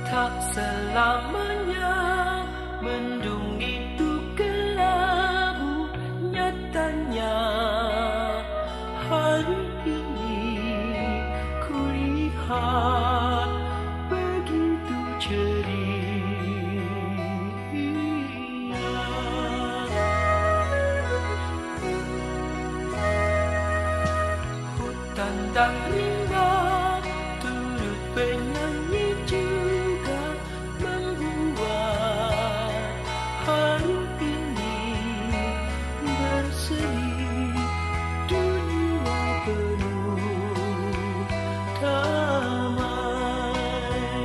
Tak selamanya mendung itu kelabu, nyatanya hari ini ku lihat begitu ceria. Hutan dan rimba turut bernyanyi juga, membuat hari ini berseri, dunia penuh damai.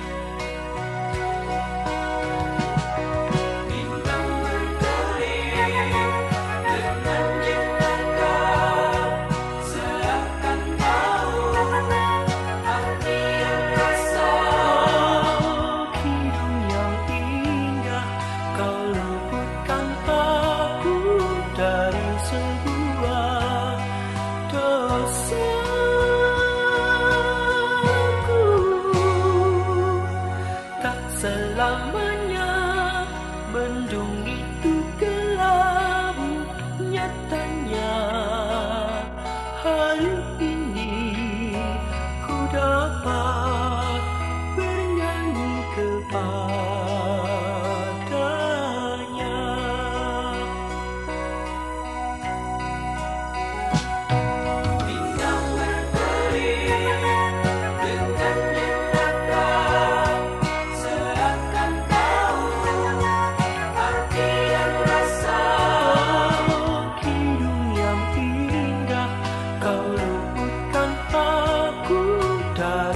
Bintang berkelip dengan jenaka, seakan tahu arti yang rasa. Hidung yang indah, kau luputkan aku dari sebuah dosaku. Tak selamanya mendung itu kelabu, nyatanya hari ini ku dapat bernyanyi kepadanya. Bintang berkelip dengan jenaka, seakan tahu arti dan rasa. Hidung yang indah, kau luputkan aku dari